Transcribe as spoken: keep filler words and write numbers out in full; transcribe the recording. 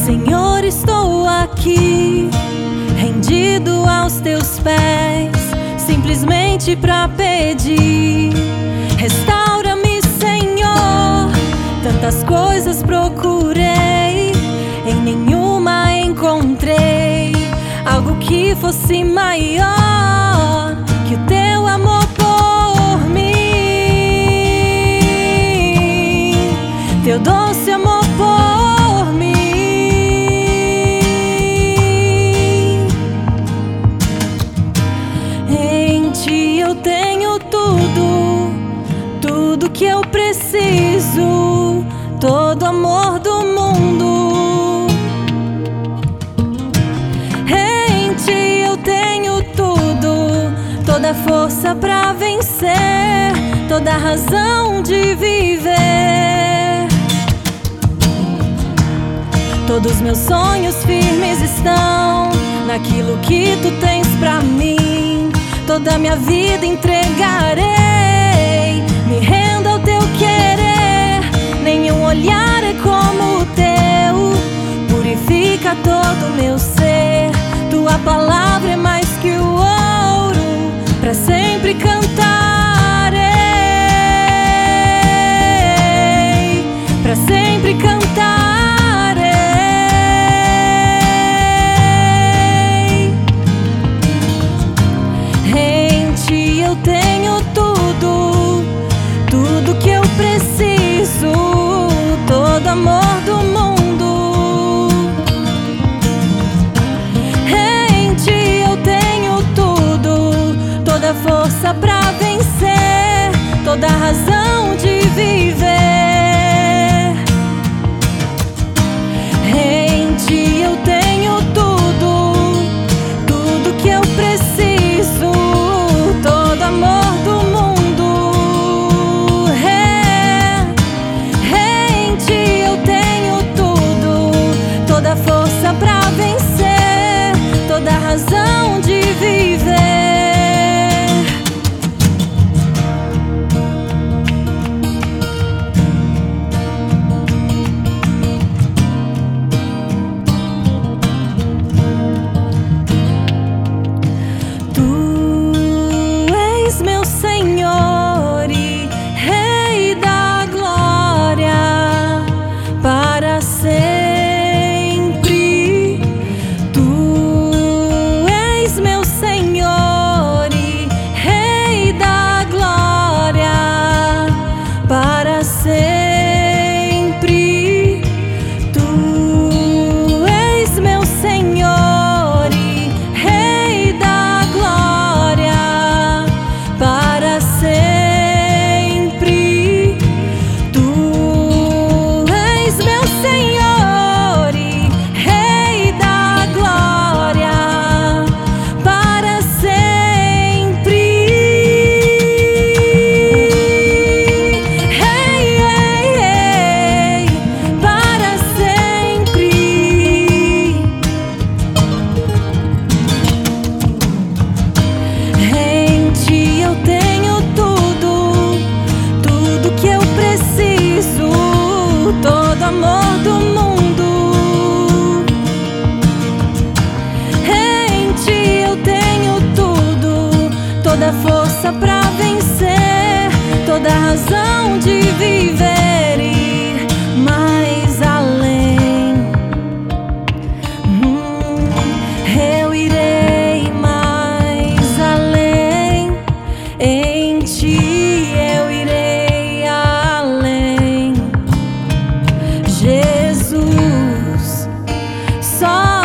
Senhor, estou aqui, rendido aos teus pés, simplesmente pra pedir: restaura-me, Senhor. Tantas coisas procurei, em nenhuma encontrei algo que fosse maior que o teu amor por mim, teu doce amor por mim. Em ti eu tenho tudo, tudo que eu preciso, todo amor do mundo. Em ti eu tenho tudo, toda força pra vencer, toda razão de viver. Todos meus sonhos firmes estão naquilo que tu tens pra mim. Toda minha vida entregarei, me rendo ao teu querer. Nenhum olhar é como o teu, purifica todo o meu ser. Tua palavra é mais que o ouro, pra sempre cantarei, pra sempre cantarei. Em ti eu tenho tudo, tudo que eu preciso, todo amor do mundo. Em ti eu tenho tudo, toda força pra vencer, toda razão de viver. Em ti eu tenho tudo, tudo que eu preciso, todo amor do mundo. Em ti eu tenho tudo, toda força pra vencer, toda razão de viver. Meu Senhor e Rei da glória, para sempre. Tu és meu Senhor e Rei da glória, para sempre. Tu és meu Senhor e Rei da glória, para sempre. Tu és meu Senhor e Rei da glória, para sempre. Ei, ei, ei, para sempre. Em ti eu tenho tudo, tudo que eu preciso, todo amor do mundo. Em ti eu tenho tudo, toda força pra vencer, toda razão de viver e ir mais além. Hum, eu irei mais além. Em ti eu irei além, Jesus. Só